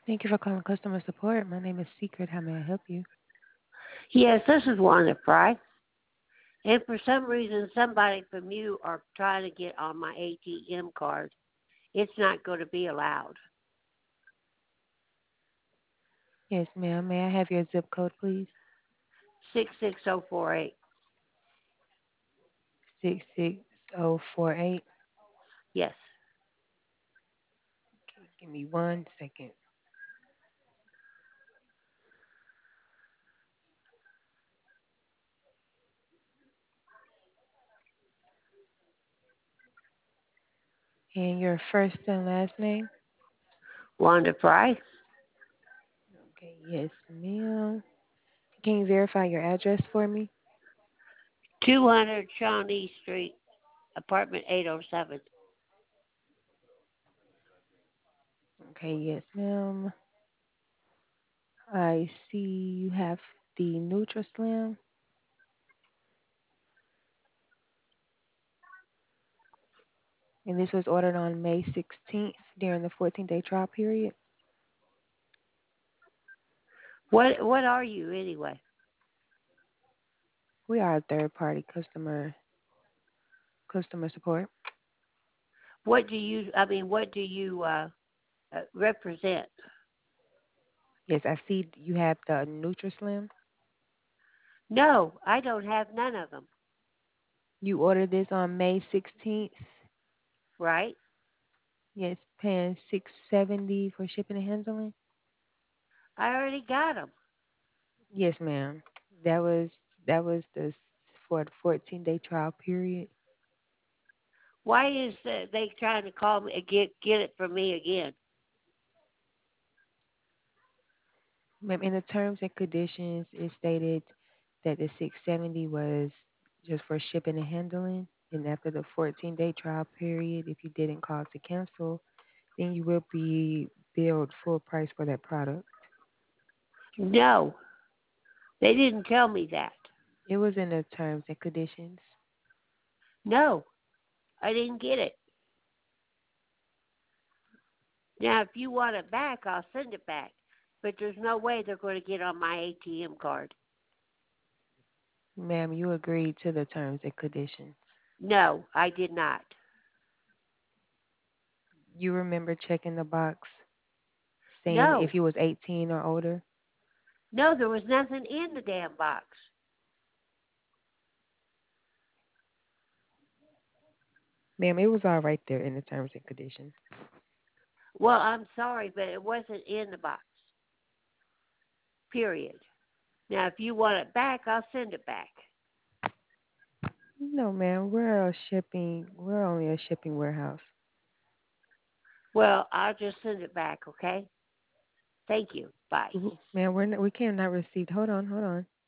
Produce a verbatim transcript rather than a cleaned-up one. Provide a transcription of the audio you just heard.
Thank you for calling customer support. My name is Secret. How may I help you? Yes, this is Wanda Fry. And for some reason, somebody from you are trying to get on my A T M card. It's not going to be allowed. Yes, ma'am. May I have your zip code, please? six six zero four eight. six six zero four eight. Yes. Okay, give me one second. And your first and last name? Wanda Fry, Okay, yes, ma'am. Can you verify your address for me? two hundred Shawnee Street, apartment eight oh seven. Okay, yes, ma'am. I see you have the NutraSlim, and this was ordered on May sixteenth during the fourteen-day trial period. What What are you anyway? We are a third-party customer customer support. What do you? I mean, what do you uh, uh, represent? Yes, I see you have the NutraSlim. No, I don't have none of them. You ordered this on May sixteenth. Right? Yes, paying six seventy for shipping and handling. I already got them. Yes, ma'am. That was that was the for the fourteen day trial period. Why is uh, they trying to call me get get it from me again? Ma'am, in the terms and conditions, it stated that the six seventy was just for shipping and handling. And after the fourteen day trial period, if you didn't call to cancel, then you will be billed full price for that product. No, they didn't tell me that. It was in the terms and conditions. No, I didn't get it. Now, if you want it back, I'll send it back. But there's no way they're going to get on my A T M card. Ma'am, you agreed to the terms and conditions. No, I did not. You remember checking the box saying if No, you was eighteen or older? no, there was nothing in the damn box. Ma'am, it was all right there in the terms and conditions. Well, I'm sorry, but it wasn't in the box. Period. Now, if you want it back, I'll send it back. No, ma'am, we're a shipping, we're only a shipping warehouse. Well, I'll just send it back, okay? Thank you. Bye. W- Ma'am, we're not, we cannot receive, hold on, hold on.